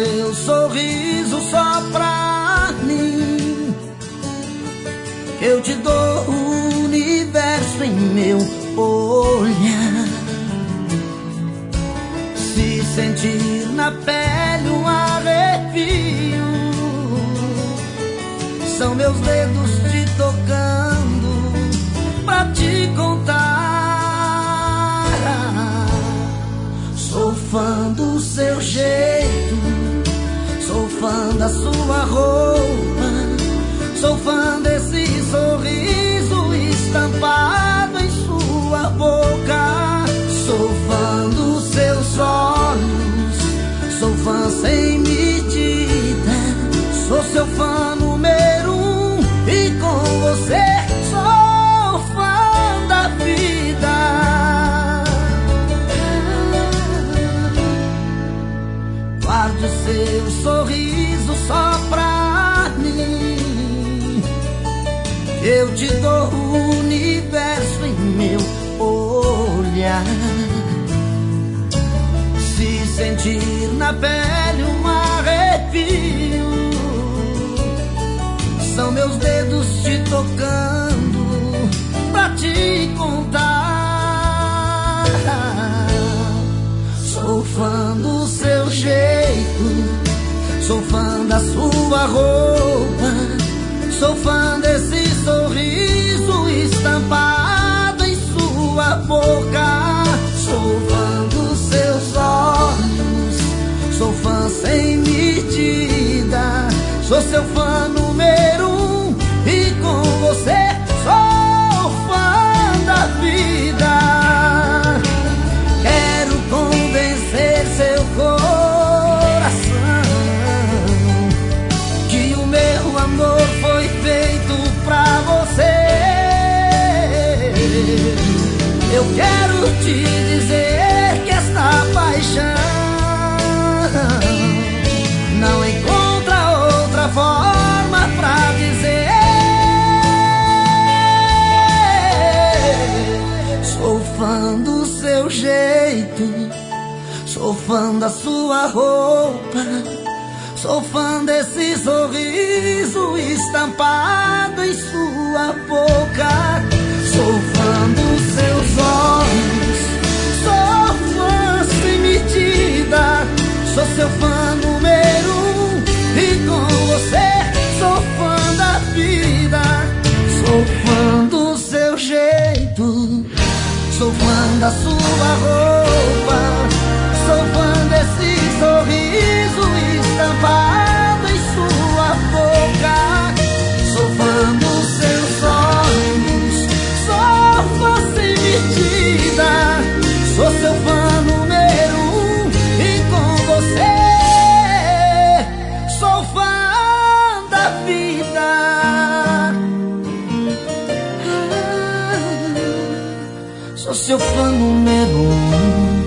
seu sorriso só pra mim. Eu te dou o universo em meu olhar. Se sentir na pele um arrepio, são meus dedos te tocando pra te contar. Sou fã do seu jeito, sou fã da sua roupa, sou fã desse sorriso estampado em sua boca. Sou fã dos seus olhos, sou fã sem medida, sou seu fã número um e com você sou fã da vida. Guarde o seu sorriso só pra mim. Eu te dou o universo em meu olhar. Se sentir na pele um arrepio, são meus dedos te tocando pra te contar. Sou fã do seu jeito, sou fã da sua roupa, sou fã desse sorriso estampado em sua boca. Sou fã dos seus olhos, sou fã sem medida, sou seu fã número um e com você sou fã da vida. Quero convencer seu coração que o meu amor foi feito pra você. Eu quero te dizer que esta paixão não encontra outra forma pra dizer. Sou fã do seu jeito, sou fã da sua roupa, sou fã desse sorriso estampado em sua boca. Sou fã dos seus olhos, sou fã sem medida, sou seu fã número um e com você sou fã da vida. Sou fã do seu jeito, sou fã da sua roupa, sou fã desse sorriso estampado em sua boca. Sou fã dos seus olhos, sou fã sem medida, sou seu fã número um e com você sou fã da vida. Sou seu fã número um.